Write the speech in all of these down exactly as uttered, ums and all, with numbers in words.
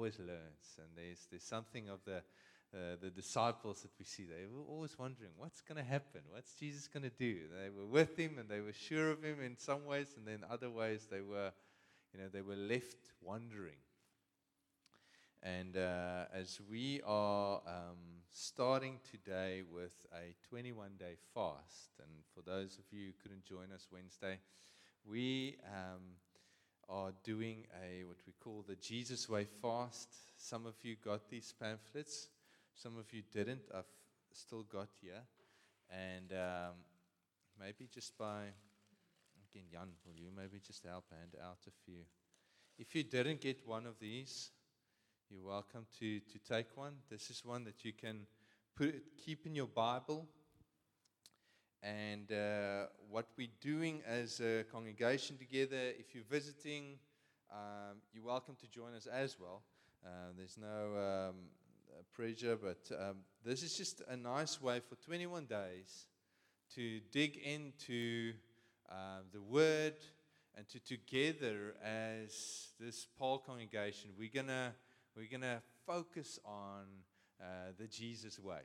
always learns. And there's there's something of the uh, the disciples that we see. They were always wondering, what's going to happen? What's Jesus going to do? They were with him, and they were sure of him in some ways, and then other ways they were, you know, they were left wondering. And uh, as we are um, starting today with a twenty-one day fast, and for those of you who couldn't join us Wednesday, we um, are doing a what we call the Jesus Way fast. Some of you got these pamphlets, some of you didn't. I've still got here, and um, maybe just by again, Jan, will you maybe just help hand out a few? If you didn't get one of these, you're welcome to, to take one. This is one that you can put keep in your Bible. And uh, what we're doing as a congregation together, if you're visiting, um, you're welcome to join us as well. Uh, there's no um, pressure, but um, this is just a nice way for twenty-one days to dig into uh, the Word, and to together as this Paul congregation, we're gonna we're gonna focus on uh, the Jesus way.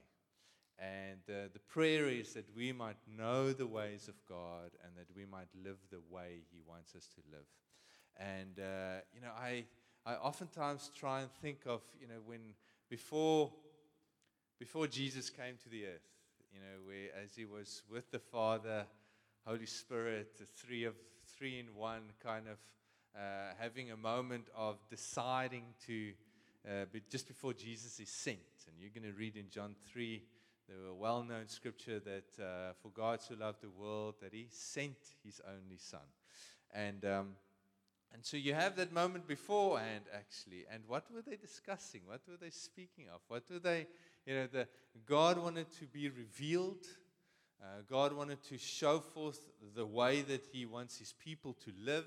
And uh, the prayer is that we might know the ways of God and that we might live the way He wants us to live. And, uh, you know, I I oftentimes try and think of, you know, when before before Jesus came to the earth, you know, where as He was with the Father, Holy Spirit, the three of three in one, kind of uh, having a moment of deciding to, uh, be just before Jesus is sent. And you're going to read in John three, the well-known scripture that uh, for God so loved the world that He sent His only Son. And um, and so you have that moment beforehand, actually. And what were they discussing? What were they speaking of? What were they, you know, the God wanted to be revealed. Uh, God wanted to show forth the way that He wants His people to live.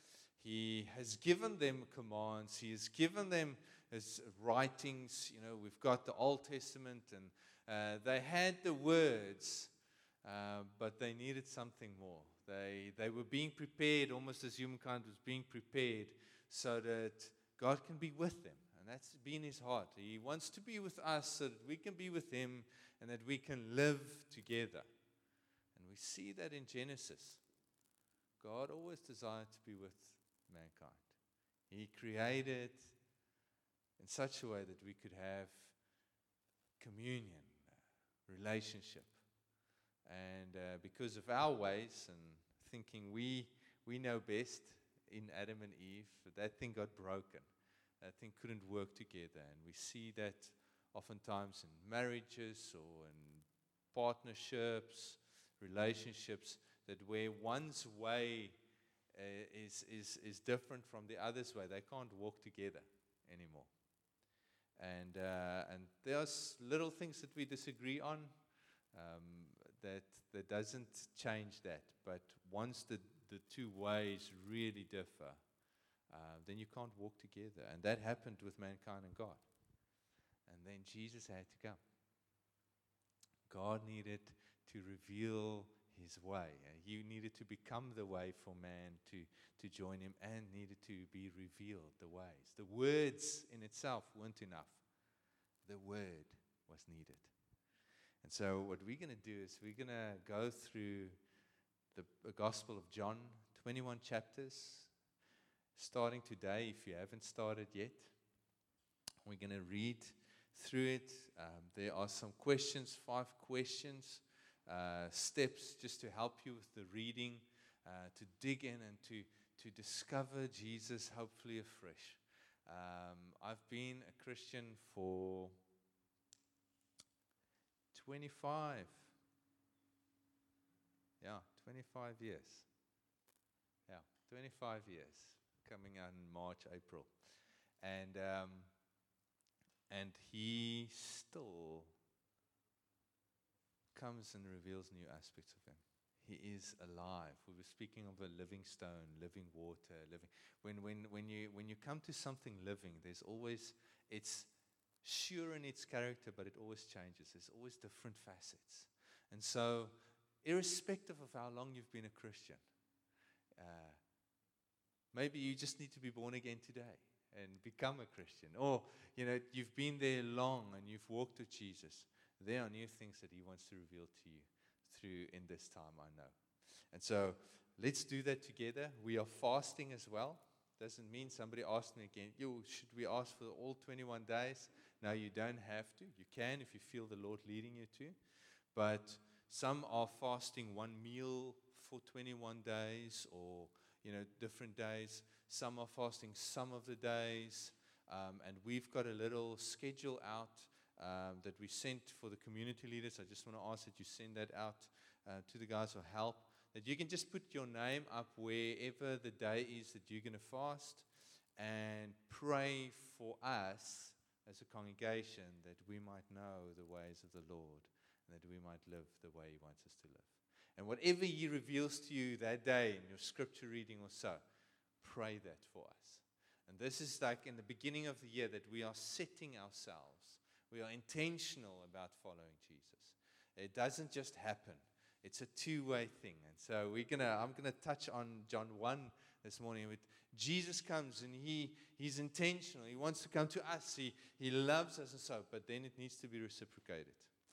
He has given them commands. He has given them His writings. You know, we've got the Old Testament, and uh, they had the words, uh, but they needed something more. They they were being prepared, almost as humankind was being prepared, so that God can be with them. And that's been His heart. He wants to be with us so that we can be with Him and that we can live together. And we see that in Genesis. God always desired to be with mankind. He created in such a way that we could have communion, relationship. And uh, because of our ways and thinking we we know best in Adam and Eve, that thing got broken. That thing couldn't work together. And we see that oftentimes in marriages or in partnerships, relationships, that where one's way uh, is, is, is different from the other's way, they can't walk together anymore. And uh, and there's little things that we disagree on, um, that that doesn't change that. But once the, the two ways really differ, uh, then you can't walk together. And that happened with mankind and God. And then Jesus had to come. God needed to reveal His way. He needed to become the way for man to, to join Him, and needed to be revealed, the ways. The words in itself weren't enough. The Word was needed. And so what we're going to do is we're going to go through the, the Gospel of John, twenty-one chapters, starting today if you haven't started yet. We're going to read through it. Um, there are some questions, five questions, uh, steps just to help you with the reading, uh, to dig in and to, to discover Jesus, hopefully afresh. Um, I've been a Christian for twenty-five. Yeah, twenty-five years. Yeah, twenty-five years. Coming out in March, April. And um, and He still comes and reveals new aspects of Him. He is alive. We were speaking of a living stone, living water, living. When when when you when you come to something living, there's always, it's sure in its character, but it always changes. There's always different facets. And so, irrespective of how long you've been a Christian, uh, maybe you just need to be born again today. and become a Christian. Or, you know, you've been there long and you've walked with Jesus. There are new things that he wants to reveal to you through in this time, I know. And so let's do that together. We are fasting as well. Doesn't mean somebody asked me again, yo, should we ask for all twenty-one days? No, you don't have to. You can if you feel the Lord leading you to. But some are fasting one meal for twenty-one days, or, you know, different days. Some are fasting some of the days. Um, and we've got a little schedule out um, that we sent for the community leaders. I just want to ask that you send that out uh, to the guys who help. That you can just put your name up wherever the day is that you're going to fast, and pray for us as a congregation that we might know the ways of the Lord, and that we might live the way he wants us to live. And whatever he reveals to you that day in your scripture reading or so, pray that for us. And this is like in the beginning of the year that we are setting ourselves. We are intentional about following Jesus. It doesn't just happen. It's a two-way thing. And so we're gonna I'm gonna touch on John one this morning. With Jesus comes and he he's intentional. He wants to come to us. He he loves us and so, but then it needs to be reciprocated.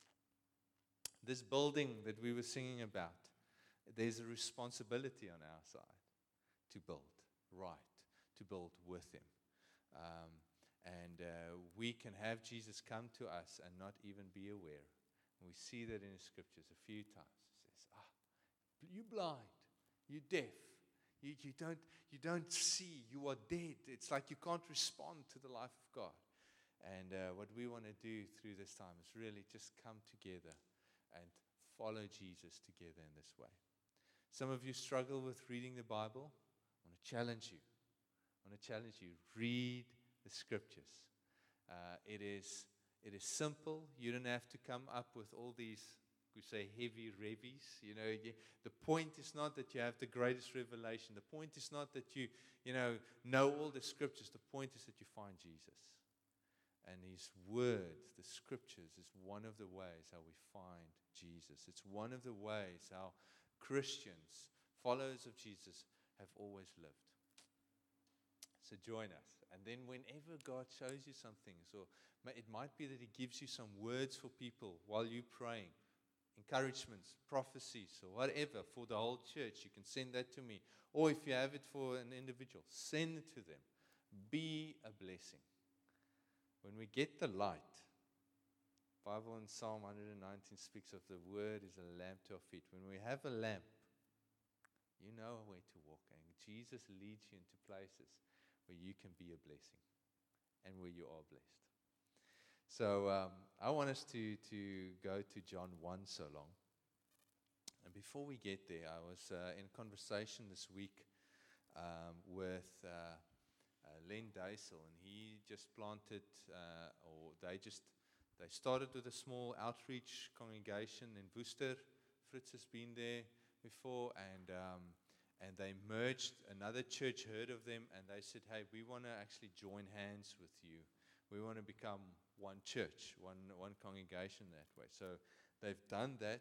This building that we were singing about, there's a responsibility on our side to build right, to build with him. Um, and uh, we can have Jesus come to us and not even be aware. And we see that in the scriptures a few times. You're blind, you're deaf, you, you, don't, you don't see, you are dead. It's like you can't respond to the life of God. And uh, what we want to do through this time is really just come together and follow Jesus together in this way. Some of you struggle with reading the Bible. I want to challenge you. I want to challenge you. Read the scriptures. Uh, it is, it is simple. You don't have to come up with all these, we say, heavy revies. You know, you, the point is not that you have the greatest revelation. The point is not that you, you know, know all the scriptures. The point is that you find Jesus. And his word, the scriptures, is one of the ways how we find Jesus. It's one of the ways how Christians, followers of Jesus, have always lived. So join us. And then whenever God shows you some things, or it might be that he gives you some words for people while you're praying, encouragements, prophecies, or whatever for the whole church, you can send that to me. Or if you have it for an individual, send it to them. Be a blessing. When we get the light, Bible in Psalm one nineteen speaks of the word is a lamp to our feet. When we have a lamp, you know where to walk. And Jesus leads you into places where you can be a blessing and where you are blessed. So um, I want us to, to go to John one so long. And before we get there, I was uh, in conversation this week um, with uh, uh, Len Deisel, and he just planted, uh, or they just, they started with a small outreach congregation in Worcester. Fritz has been there before, and um, and they merged. Another church heard of them, and they said, hey, we want to actually join hands with you. We want to become one church, one one congregation that way. So they've done that,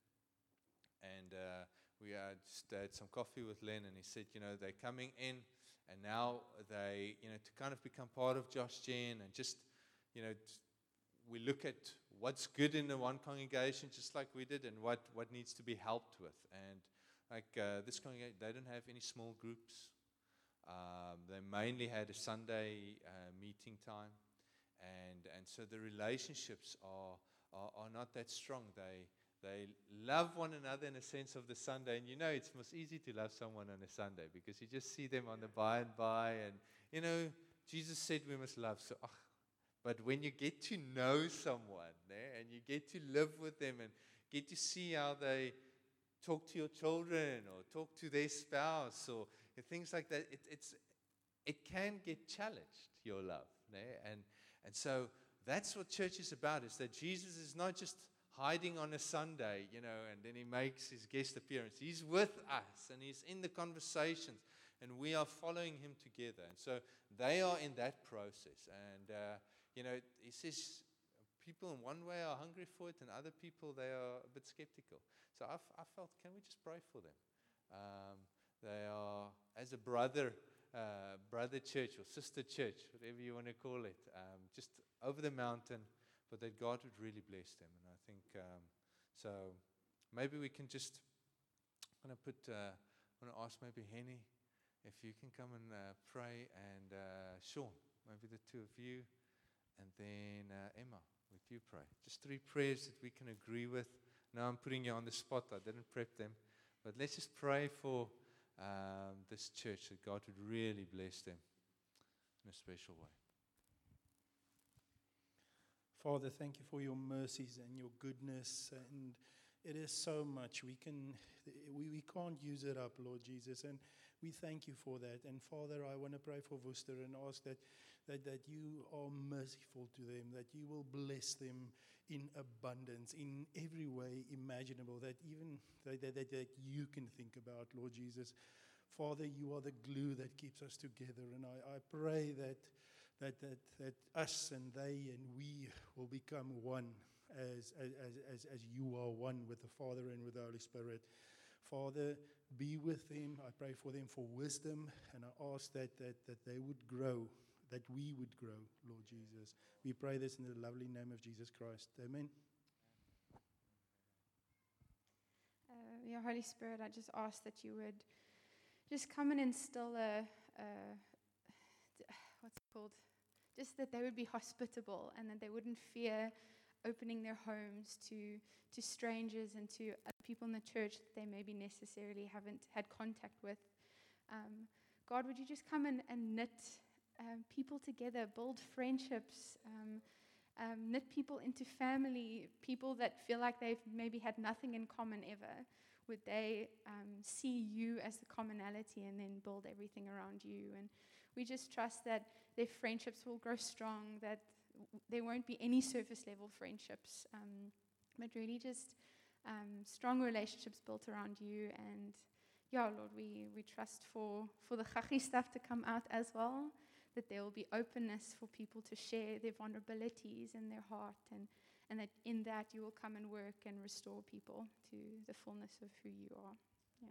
and uh, we had, just had some coffee with Len, and he said, you know, they're coming in, and now they, you know, to kind of become part of Josh Gen, and just, you know, t- we look at what's good in the one congregation, just like we did, and what, what needs to be helped with. And like uh, this congregation, they don't have any small groups. Um, they mainly had a Sunday uh, meeting time. And and so the relationships are, are are not that strong. They they love one another in a sense of the Sunday. And you know, it's most easy to love someone on a Sunday because you just see them on the by and by. And, you know, Jesus said we must love. So, ugh. But when you get to know someone eh, and you get to live with them and get to see how they talk to your children or talk to their spouse or things like that, it, it's it can get challenged, your love. Eh? And And so that's what church is about, is that Jesus is not just hiding on a Sunday, you know, and then he makes his guest appearance. He's with us, and he's in the conversations, and we are following him together. And so they are in that process. And, uh, you know, he says people in one way are hungry for it, and other people, they are a bit skeptical. So I, f- I felt, can we just pray for them? Um, they are, as a brother, uh, brother church or sister church, whatever you want to call it, um, just over the mountain, but that God would really bless them. And I think um, so. Maybe we can just. I'm going to put. Uh, I'm going to ask maybe Henny if you can come and uh, pray, and uh, Sean, maybe the two of you, and then uh, Emma, with you pray. Just three prayers that we can agree with. Now I'm putting you on the spot. I didn't prep them, but let's just pray for um, this church that God would really bless them in a special way. Father, thank you for your mercies and your goodness, and it is so much. We can, we, we can't use it up, Lord Jesus, and we thank you for that. And Father, I want to pray for Worcester and ask that, that, that you are merciful to them, that you will bless them in abundance, in every way imaginable, that even that, that, that, that you can think about, Lord Jesus. Father, you are the glue that keeps us together, and I, I pray that, that, that, that us and they and we will become one. As, as, as, as you are one with the Father and with the Holy Spirit. Father, be with them. I pray for them for wisdom, and I ask that, that, that they would grow, that we would grow, Lord Jesus. We pray this in the lovely name of Jesus Christ. Amen. Uh, yeah, Holy Spirit, I just ask that you would just come and instill a, a what's it called? Just that they would be hospitable and that they wouldn't fear opening their homes to to strangers and to other people in the church that they maybe necessarily haven't had contact with. Um, God, would you just come and, and knit um, people together, build friendships, um, um, knit people into family, people that feel like they've maybe had nothing in common ever. Would they um, see you as the commonality and then build everything around you? And we just trust that their friendships will grow strong, that there won't be any surface level friendships, um, but really just um, strong relationships built around you. And yeah, Lord, we, we trust for, for the chachi stuff to come out as well, that there will be openness for people to share their vulnerabilities and their heart, and, and that in that you will come and work and restore people to the fullness of who you are. Yeah.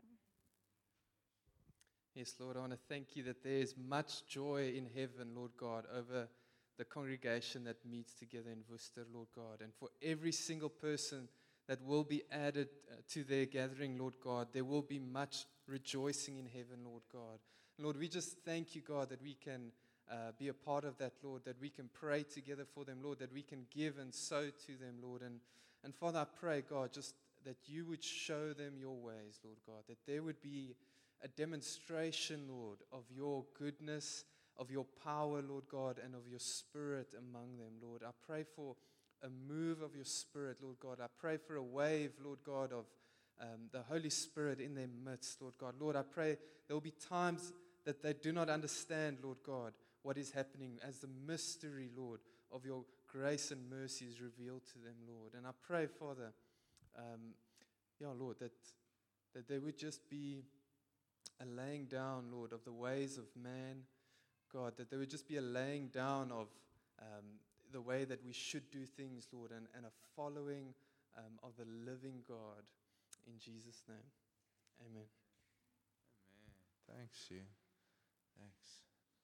Yes, Lord, I want to thank you that there is much joy in heaven, Lord God, over the congregation that meets together in Worcester, Lord God, and for every single person that will be added uh, to their gathering, Lord God, there will be much rejoicing in heaven, Lord God. Lord, we just thank you, God, that we can uh, be a part of that, Lord, that we can pray together for them, Lord, that we can give and sow to them, Lord. And, and Father, I pray, God, just that you would show them your ways, Lord God, that there would be a demonstration, Lord, of your goodness, of your power, Lord God, and of your Spirit among them, Lord. I pray for a move of your Spirit, Lord God. I pray for a wave, Lord God, of um, the Holy Spirit in their midst, Lord God. Lord, I pray there will be times that they do not understand, Lord God, what is happening as the mystery, Lord, of your grace and mercy is revealed to them, Lord. And I pray, Father, um, yeah, Lord, that, that there would just be a laying down, Lord, of the ways of man, God, that there would just be a laying down of um, the way that we should do things, Lord, and, and a following um, of the living God. In Jesus' name, amen. Amen. Thanks, you. Thanks.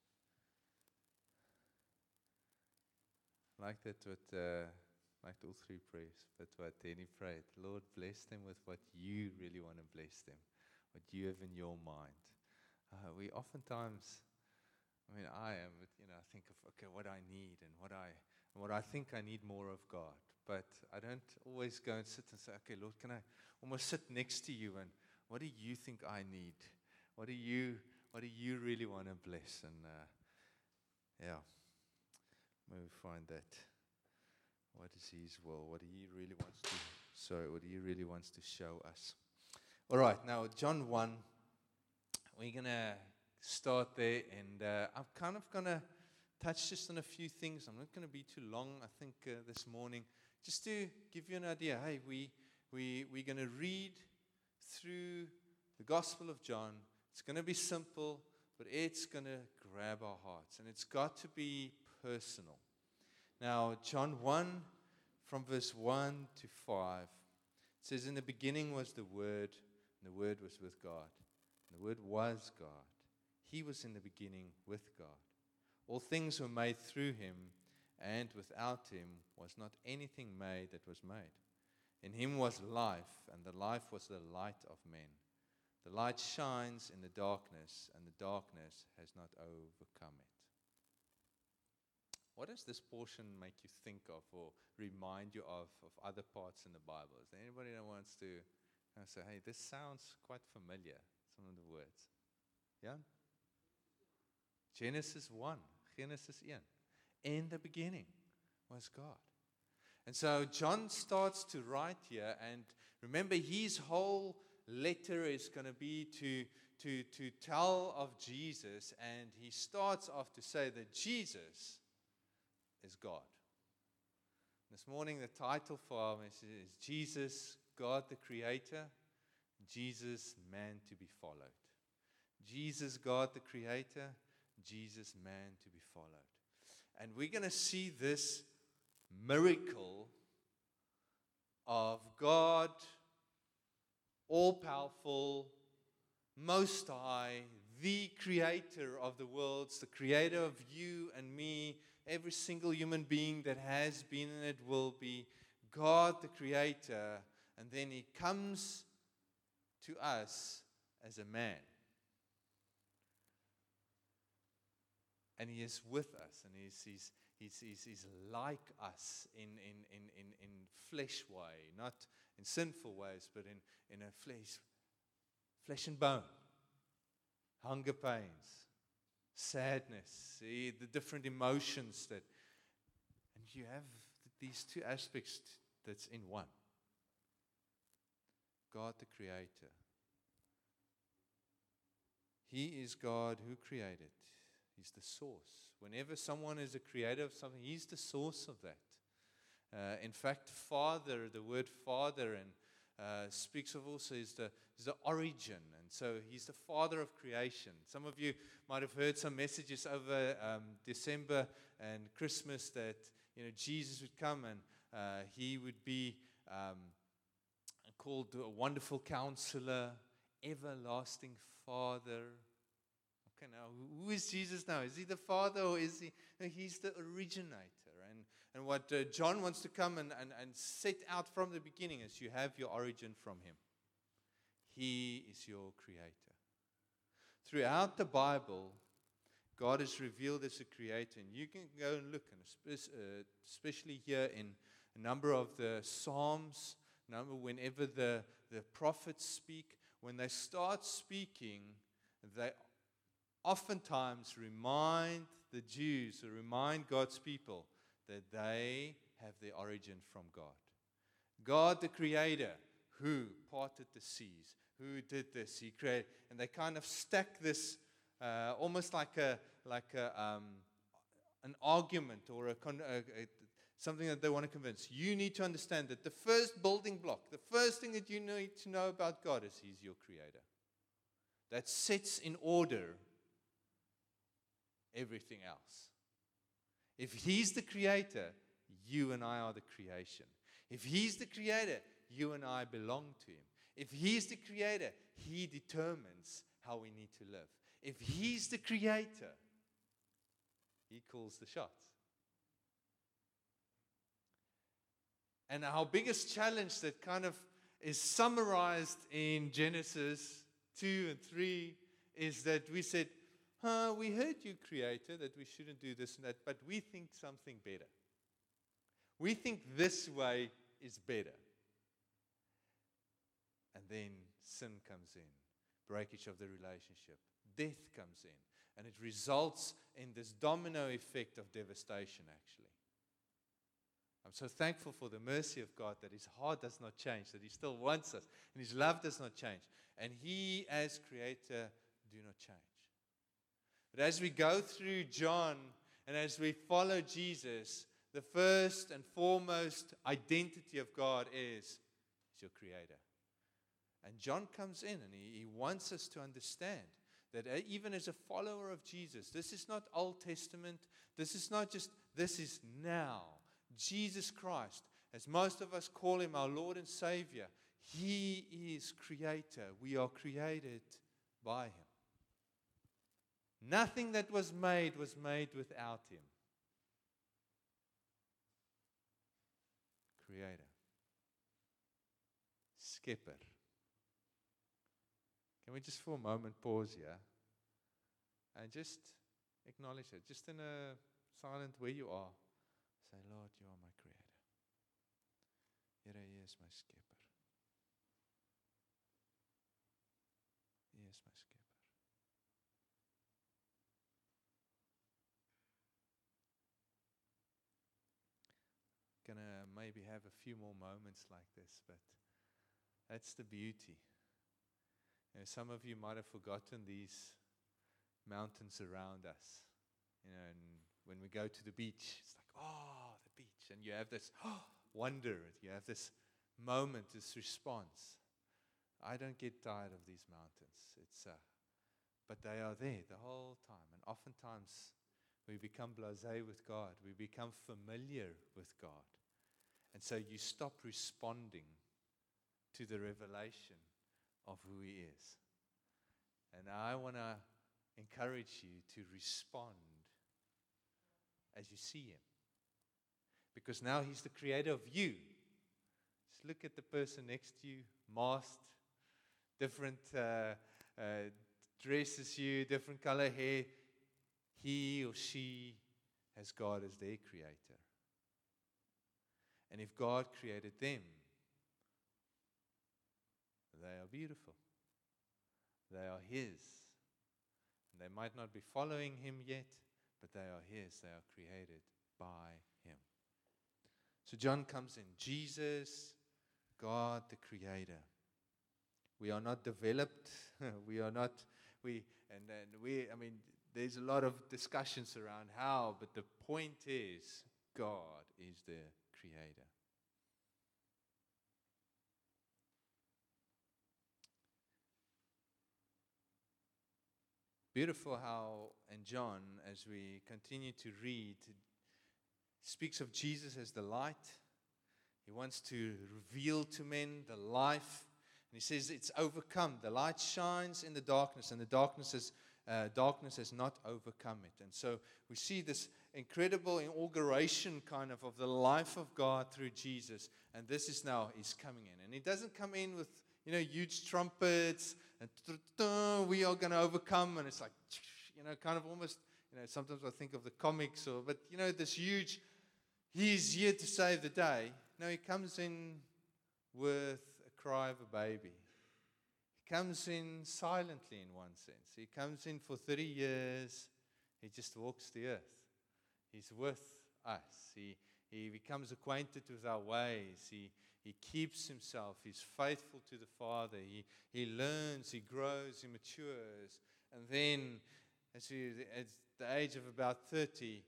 I like that what, uh, like all three prayers, but what Danny prayed. Lord, bless them with what you really want to bless them, what you have in your mind. Uh, we oftentimes... I mean, I am, you know, I think of, okay, what I need and what I, and what I think I need more of God. But I don't always go and sit and say, okay, Lord, can I almost sit next to you and what do you think I need? What do you, what do you really want to bless? And uh, yeah, maybe find that. What is His will? What He really wants to, sorry, what He really wants to show us. All right, now John one, we're going to start there, and uh, I'm kind of going to touch just on a few things. I'm not going to be too long, I think, uh, this morning. Just to give you an idea, hey, we, we, we're going to read through the Gospel of John. It's going to be simple, but it's going to grab our hearts, and it's got to be personal. Now, John one, from verse one to five, it says, in the beginning was the Word, and the Word was with God, and the Word was God. He was in the beginning with God. All things were made through him, and without him was not anything made that was made. In him was life, and the life was the light of men. The light shines in the darkness, and the darkness has not overcome it. What does this portion make you think of or remind you of of other parts in the Bible? Is there anybody that wants to kind of say, hey, this sounds quite familiar, some of the words? Yeah? Genesis one, Genesis one. In the beginning was God. And so John starts to write here, and remember his whole letter is going to be to, to, to tell of Jesus, and he starts off to say that Jesus is God. This morning the title for our message is Jesus, God the Creator, Jesus, man to be followed. Jesus, God the Creator, Jesus, man to be followed. And we're going to see this miracle of God, all-powerful, most high, the creator of the worlds, the creator of you and me, every single human being that has been in it will be God the creator. And then he comes to us as a man. And he is with us, and he's, he's, he's, he's, he's like us in, in, in, in, in flesh way, not in sinful ways, but in, in a flesh, flesh and bone, hunger pains, sadness, see, the different emotions that, and you have these two aspects that's in one. God the Creator. He is God who created. He's the source. Whenever someone is a creator of something, he's the source of that. Uh, in fact, Father, the word Father, and uh, speaks of also is the, is the origin. And so he's the Father of creation. Some of you might have heard some messages over um, December and Christmas that, you know, Jesus would come and uh, he would be um, called a Wonderful Counselor, Everlasting Father. Okay, now, who is Jesus now? Is he the Father, or is he? No, he's the originator. And, and what uh, John wants to come and, and, and set out from the beginning is you have your origin from him. He is your creator. Throughout the Bible, God is revealed as a creator. And you can go and look, and especially here in a number of the Psalms, number whenever the, the prophets speak, when they start speaking, they oftentimes remind the Jews, or remind God's people, that they have their origin from God. God the Creator, who parted the seas, who did this, he created, and they kind of stack this uh, almost like a like a, um, an argument or a, con- a, a something that they want to convince. You need to understand that the first building block, the first thing that you need to know about God is he's your creator. That sets in order everything else. If he's the creator, you and I are the creation. If he's the creator, you and I belong to him. If he's the creator, he determines how we need to live. If he's the creator, he calls the shots. And our biggest challenge that kind of is summarized in Genesis two and three is that we said, huh, we heard you, Creator, that we shouldn't do this and that, but we think something better. We think this way is better. And then sin comes in, breakage of the relationship, death comes in, and it results in this domino effect of devastation, actually. I'm so thankful for the mercy of God that his heart does not change, that he still wants us, and his love does not change. And he, as creator, do not change. But as we go through John, and as we follow Jesus, the first and foremost identity of God is, is your creator. And John comes in, and he, he wants us to understand that even as a follower of Jesus, this is not Old Testament, this is not just, this is now. Jesus Christ, as most of us call him our Lord and Savior, he is creator. We are created by him. Nothing that was made was made without him. Creator. Skipper. Can we just for a moment pause here and just acknowledge it? Just in a silent where you are. Say, Lord, you are my creator. Here he is, my skipper. He is my skipper. Gonna maybe have a few more moments like this, but that's the beauty. You know, some of you might have forgotten these mountains around us. You know, and when we go to the beach, it's like, oh, the beach. And you have this oh, wonder. You have this moment, this response. I don't get tired of these mountains. It's, uh, but they are there the whole time. And oftentimes we become blasé with God. We become familiar with God. And so you stop responding to the revelation of who he is. And I want to encourage you to respond as you see him. Because now he's the creator of you. Just look at the person next to you, masked, different uh, uh, dresses you, different color hair. He or she has God as their creator. And if God created them, they are beautiful. They are his. And they might not be following him yet, but they are his. They are created by him. So John comes in. Jesus, God the creator. We are not developed. we are not, we, and then we, I mean, there's a lot of discussions around how, but the point is, God is the creator. Beautiful how, in John, as we continue to read, speaks of Jesus as the light. He wants to reveal to men the life. And he says it's overcome. The light shines in the darkness, and the darkness has, uh, darkness has not overcome it. And so we see this incredible inauguration kind of of the life of God through Jesus. And this is now, he's coming in. And he doesn't come in with, you know, huge trumpets and we are going to overcome. And it's like, you know, kind of almost, you know, sometimes I think of the comics, or, but, you know, this huge, he's here to save the day. No, he comes in with a cry of a baby. He comes in silently in one sense. He comes in for thirty years. He just walks the earth. He's with us. He, he becomes acquainted with our ways. He, he keeps himself. He's faithful to the Father. He, he learns, he grows, he matures. And then, as he, at the age of about thirty,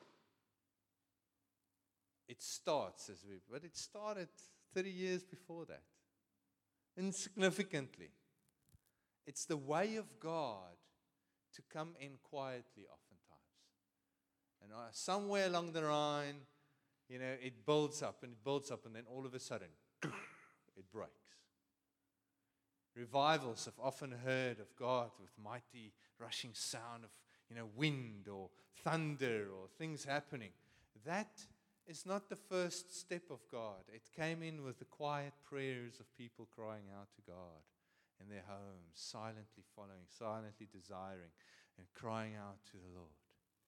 it starts, as we, but it started thirty years before that. Insignificantly. It's the way of God to come in quietly oftentimes. And uh, somewhere along the line, you know, it builds up and it builds up, and then all of a sudden, it breaks. Revivals have often heard of God with mighty rushing sound of, you know, wind or thunder or things happening. That is not the first step of God. It came in with the quiet prayers of people crying out to God in their homes, silently following, silently desiring, and crying out to the Lord.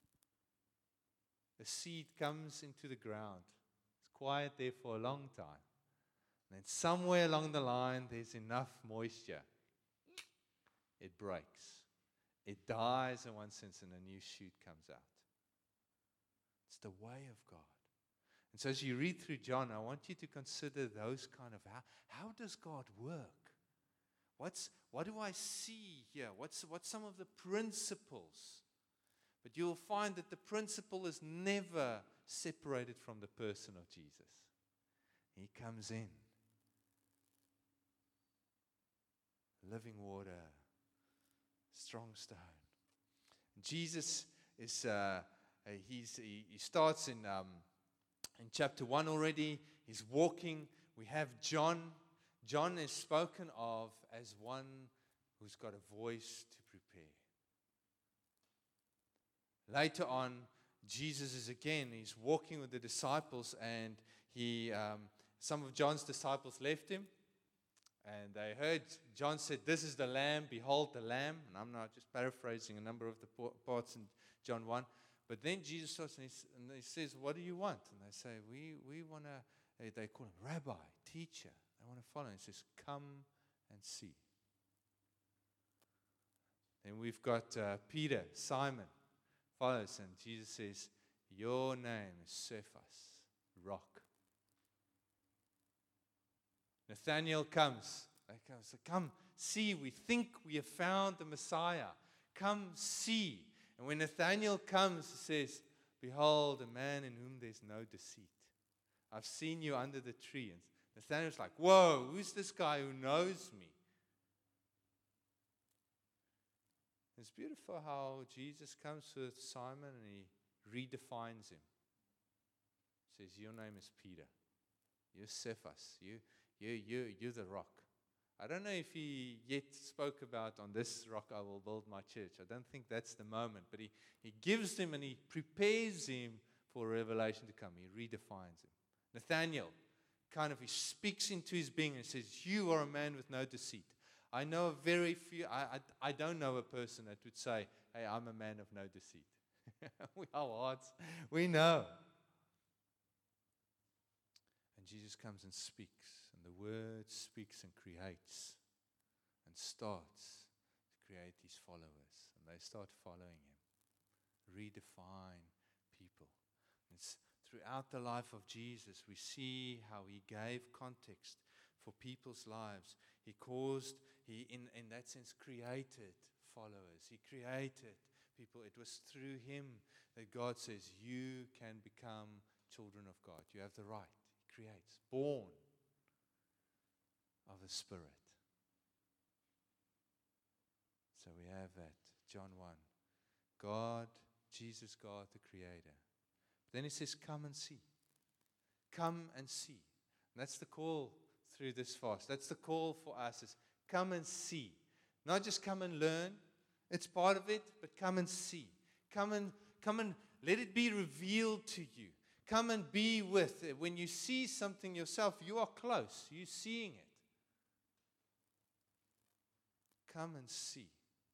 The seed comes into the ground. It's quiet there for a long time. And then somewhere along the line, there's enough moisture. It breaks. It dies in one sense, and a new shoot comes out. It's the way of God. And so as you read through John, I want you to consider those kind of, how, how does God work? What's, what do I see here? What's, what's some of the principles? But you'll find that the principle is never separated from the person of Jesus. He comes in. Living water, strong stone. Jesus is, uh, he's, he, he starts in, um, in chapter one already. He's walking. We have John. John is spoken of as one who's got a voice to prepare. later on, Jesus is again, he's walking with the disciples, and he, um, some of John's disciples left him, and they heard, John said, "This is the Lamb, behold the Lamb." And I'm now just paraphrasing a number of the parts in John one. But then Jesus starts and he, and he says, "What do you want?" And they say, we, we want to, they call him Rabbi, teacher. They want to follow. And he says, "Come and see." Then we've got uh, Peter, Simon, follows, and Jesus says, "Your name is Cephas, rock." Nathanael comes. They come, so come see. We think we have found the Messiah. Come see. And when Nathanael comes, he says, "Behold, a man in whom there's no deceit. I've seen you under the tree." And Nathanael's like, "Whoa, who's this guy who knows me?" It's beautiful how Jesus comes to Simon and he redefines him. He says, "Your name is Peter. You're Cephas. You, you, you, you're the rock." I don't know if he yet spoke about, "On this rock I will build my church." I don't think that's the moment. But he, he gives him and he prepares him for revelation to come. He redefines him. Nathanael, kind of, he speaks into his being and says, "You are a man with no deceit." I know a very few, I, I, I don't know a person that would say, "Hey, I'm a man of no deceit." We are hearts. We know. And Jesus comes and speaks. And the word speaks and creates. And starts to create these followers. And they start following him. Redefine people. And it's throughout the life of Jesus, we see how he gave context for people's lives. He caused, he in, in that sense created followers. He created people. It was through him that God says, "You can become children of God. You have the right." He creates, born of the Spirit. So we have that, John one. God, Jesus, God, the Creator. Then he says, "Come and see." Come and see. And that's the call through this fast. That's the call for us, is come and see. Not just come and learn. It's part of it, but come and see. Come and come and let it be revealed to you. Come and be with it. When you see something yourself, you are close. You're seeing it. Come and see.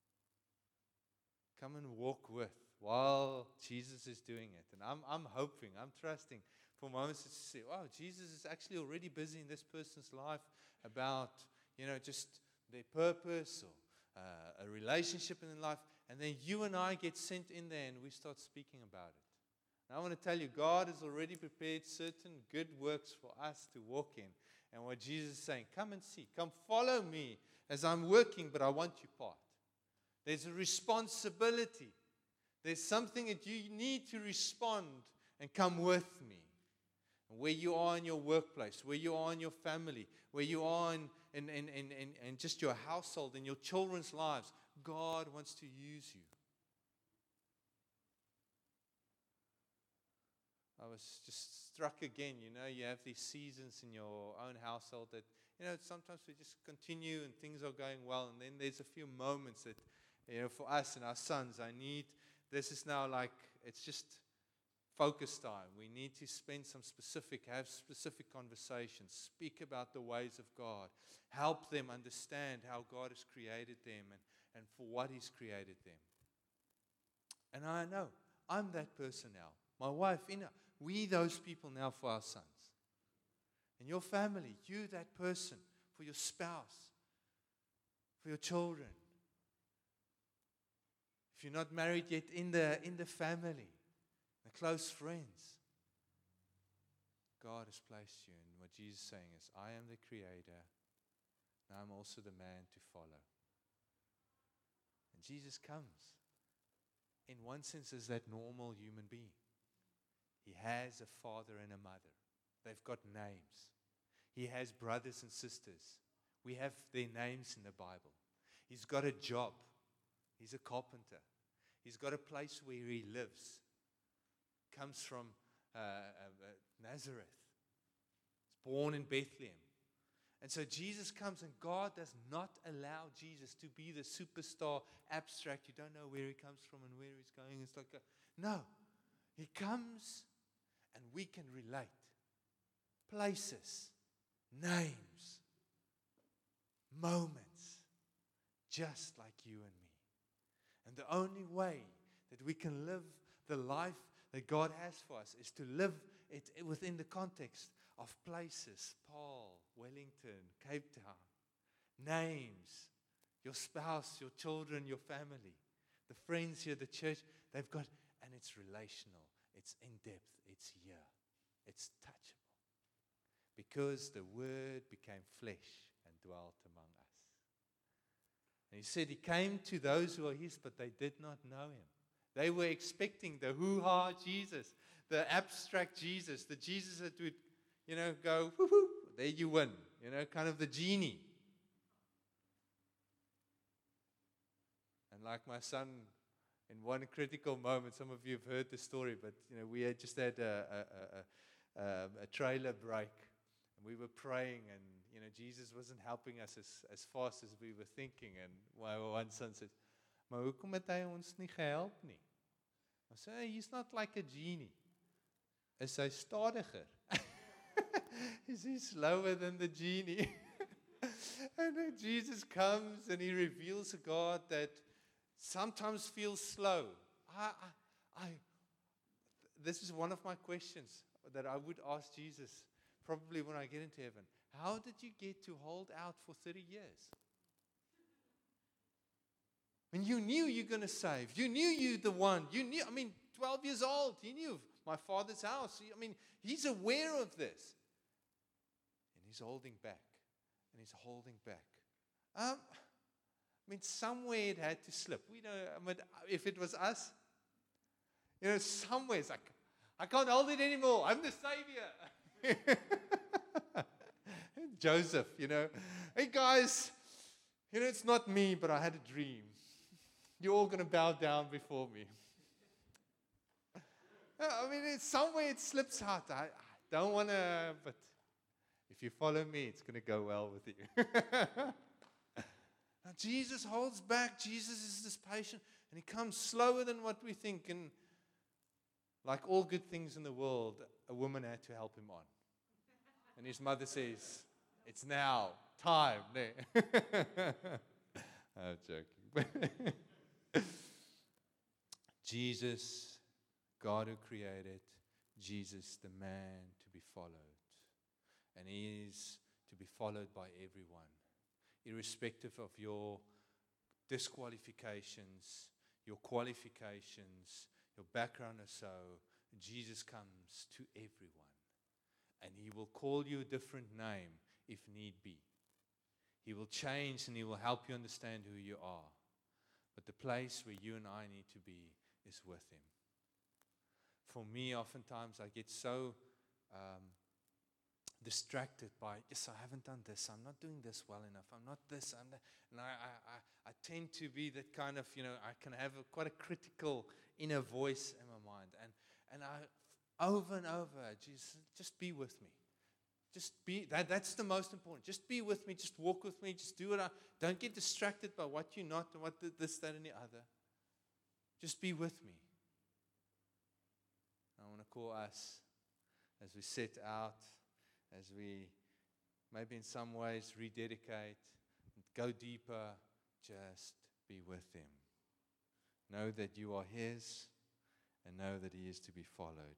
Come and walk with while Jesus is doing it. And I'm I'm hoping, I'm trusting for moments to say, "Wow, Jesus is actually already busy in this person's life about, you know, just their purpose or uh, a relationship in life." And then you and I get sent in there and we start speaking about it. And I want to tell you, God has already prepared certain good works for us to walk in. And what Jesus is saying, come and see. Come follow me as I'm working, but I want you part. There's a responsibility. There's something that you need to respond and come with me. And where you are in your workplace, where you are in your family, where you are in, in, in, in, in, in just your household, in your children's lives, God wants to use you. I was just struck again, you know, you have these seasons in your own household that, you know, sometimes we just continue and things are going well. And then there's a few moments that, you know, for us and our sons, I need, this is now like, it's just focus time. We need to spend some specific, have specific conversations, speak about the ways of God, help them understand how God has created them and, and for what He's created them. And I know, I'm that person now. My wife, Ina, we those people now for our sons. And your family, you that person for your spouse, for your children. If you're not married yet, in the, in the family, the close friends. God has placed you. And what Jesus is saying is, I am the creator. Now I'm also the man to follow. And Jesus comes, in one sense, as that normal human being. He has a father and a mother. They've got names. He has brothers and sisters. We have their names in the Bible. He's got a job. He's a carpenter. He's got a place where he lives. Comes from uh, uh, Nazareth. He's born in Bethlehem. And so Jesus comes, and God does not allow Jesus to be the superstar abstract. You don't know where he comes from and where he's going. It's like a, No, He comes and we can relate. Places, names, moments, just like you and me. And the only way that we can live the life that God has for us is to live it within the context of places, Paul, Wellington, Cape Town, names, your spouse, your children, your family, the friends here, the church, they've got, and it's relational, it's in depth, it's here, it's touchable. Because the Word became flesh and dwelt among us. And He said He came to those who are His, but they did not know Him. They were expecting the hoo-ha Jesus, the abstract Jesus, the Jesus that would, you know, go, whoo-hoo, there you win, you know, kind of the genie. And like my son, in one critical moment, some of you have heard the story, but, you know, we had just had a, a, a, a, a trailer break. And we were praying, and, you know, Jesus wasn't helping us as, as fast as we were thinking. And my one son said, maar hoekom het hy ons nie gehelp nie? I said, hey, He's not like a genie. Is hy stadiger? Is He slower than the genie? And then Jesus comes and He reveals a God that sometimes feels slow. I, I, I, this is one of my questions that I would ask Jesus probably when I get into heaven. How did you get to hold out for thirty years? When you knew you're going to save. You knew you're the one. You knew, I mean, twelve years old. He knew my Father's house. I mean, He's aware of this. And He's holding back. And He's holding back. Um, I mean, somewhere it had to slip. We know, I mean, if it was us, you know, somewhere it's like, I can't hold it anymore. I'm the Savior. Joseph, you know. Hey, guys, you know, it's not me, but I had a dream. You're all going to bow down before me. I mean, it's somewhere it slips out. I, I don't want to, but if you follow me, it's going to go well with you. Now, Jesus holds back. Jesus is this patient, and He comes slower than what we think. And like all good things in the world, a woman had to help Him on. And His mother says, it's now, time. I'm joking. Jesus, God who created, Jesus, the man to be followed. And He is to be followed by everyone, irrespective of your disqualifications, your qualifications, your background or so. Jesus comes to everyone. And He will call you a different name if need be. He will change and He will help you understand who you are. But the place where you and I need to be is with Him. For me, oftentimes I get so um, distracted by, yes, I haven't done this. I'm not doing this well enough. I'm not this. I'm that. And I, I, I, I tend to be that kind of, you know, I can have a, quite a critical inner voice in my mind. And, and I, over and over, just, just be with me. Just be, that, that's the most important. Just be with me. Just walk with me. Just do it. I, don't get distracted by what you're not and what the, this, that, and the other. Just be with me. I want to call us as we set out, as we maybe in some ways rededicate, go deeper, just be with Him. Know that you are His and know that He is to be followed.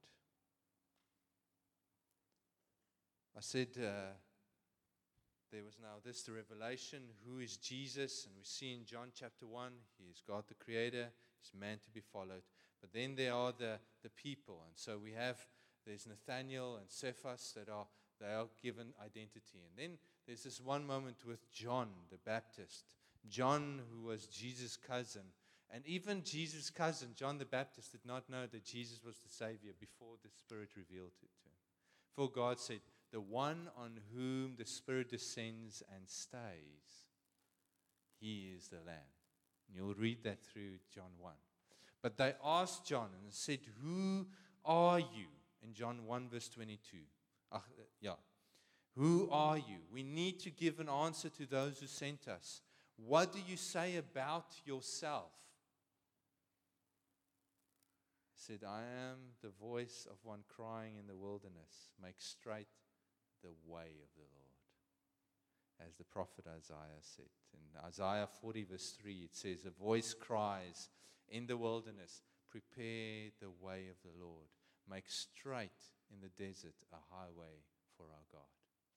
I said uh, there was now this, the revelation, who is Jesus? And we see in John chapter one, He is God the Creator, He's man to be followed. But then there are the, the people. And so we have, there's Nathaniel and Cephas that are, they are given identity. And then there's this one moment with John the Baptist. John, who was Jesus' cousin. And even Jesus' cousin, John the Baptist, did not know that Jesus was the Savior before the Spirit revealed it to him. For God said, the one on whom the Spirit descends and stays, He is the Lamb. And you'll read that through John one. But they asked John and said, who are you? In John one verse twenty-two. Uh, yeah. Who are you? We need to give an answer to those who sent us. What do you say about yourself? said, I am the voice of one crying in the wilderness, make straight the way of the Lord. As the prophet Isaiah said. In Isaiah forty verse three, it says, a voice cries in the wilderness, prepare the way of the Lord. Make straight in the desert a highway for our God.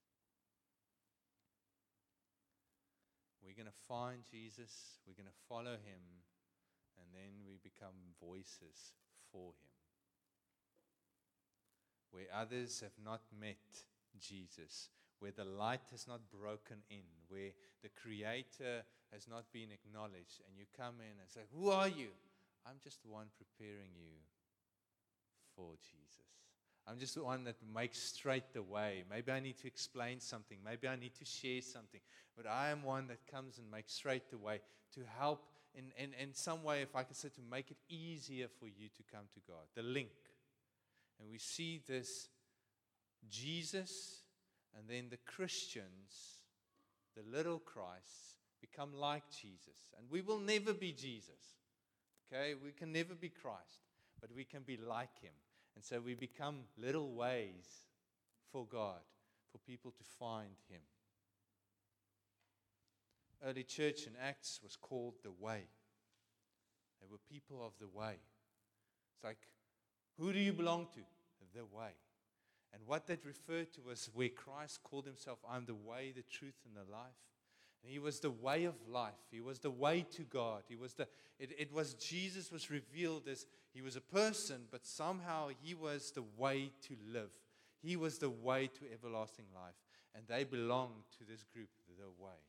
We're going to find Jesus, we're going to follow him, and then we become voices for him. Where others have not met Jesus, where the light has not broken in, where the Creator has not been acknowledged, and you come in and say, who are you? I'm just the one preparing you for Jesus. I'm just the one that makes straight the way. Maybe I need to explain something. Maybe I need to share something. But I am one that comes and makes straight the way to help in, in, in some way, if I can say, to make it easier for you to come to God. The link. And we see this Jesus and then the Christians, the little Christs, become like Jesus. And we will never be Jesus. Okay? We can never be Christ. But we can be like him. And so we become little ways for God, for people to find him. Early church in Acts was called the Way. They were people of the way. It's like, who do you belong to? The Way. And what that referred to was where Christ called himself, I'm the way, the truth, and the life. And he was the way of life. He was the way to God. He was the. It, it was Jesus was revealed as he was a person, but somehow he was the way to live. He was the way to everlasting life. And they belonged to this group, the Way.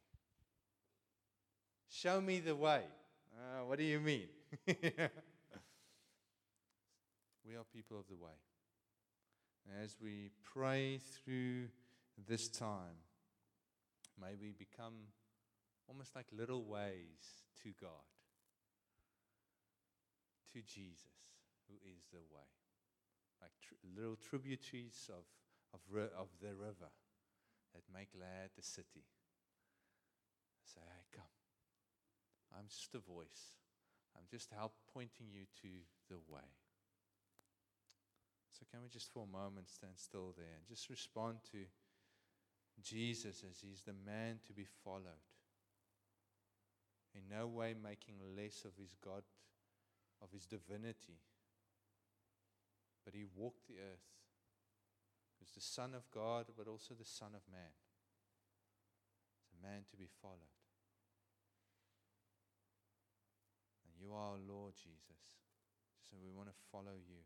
Show me the way. Uh, what do you mean? We are people of the way. And as we pray through this time, may we become almost like little ways to God, to Jesus, who is the way. Like tr- little tributaries of, of, ri- of the river that make glad the city. Say, hey, come. I'm just a voice. I'm just help pointing you to the way. So can we just for a moment stand still there and just respond to Jesus as he's the man to be followed. In no way making less of his God, of his divinity. But he walked the earth. He was the Son of God, but also the Son of Man. It's a man to be followed. And you are our Lord Jesus. So we want to follow you.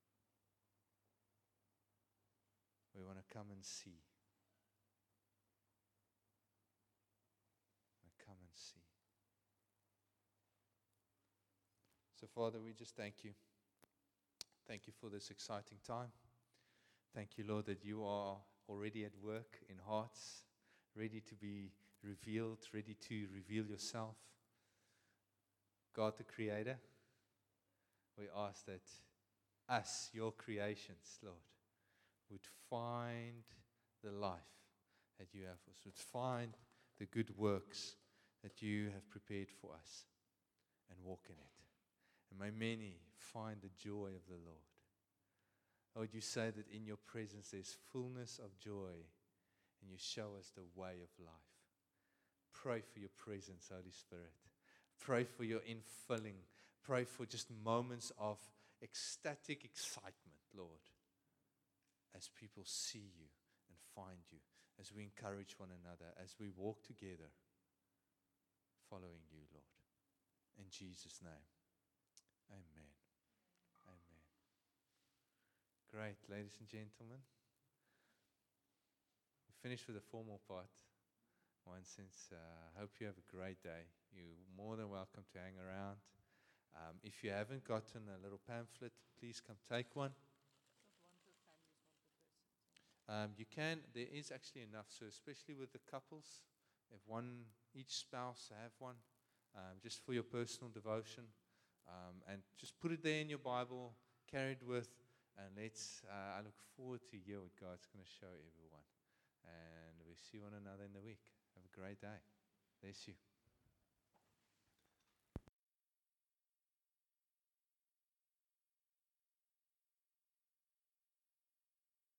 We want to come and see. Come and see. So, Father, we just thank you. Thank you for this exciting time. Thank you, Lord, that you are already at work in hearts, ready to be revealed, ready to reveal yourself. God, the Creator, we ask that us, your creations, Lord, would find the life that you have for us, would find the good works that you have prepared for us and walk in it. And may many find the joy of the Lord. Lord, you say that in your presence there's fullness of joy and you show us the way of life. Pray for your presence, Holy Spirit. Pray for your infilling. Pray for just moments of ecstatic excitement, Lord, as people see you and find you, as we encourage one another, as we walk together, following you, Lord. In Jesus' name, amen. Amen. Great, ladies and gentlemen. We finished with the formal part. One sense, I uh, hope you have a great day. You're more than welcome to hang around. Um, if you haven't gotten a little pamphlet, please come take one. Um, you can, there is actually enough, so especially with the couples, if one, each spouse have one, um, just for your personal devotion, um, and just put it there in your Bible, carry it with, and let's, uh, I look forward to hear what God's going to show everyone, and we see one another in the week. Have a great day. Bless you.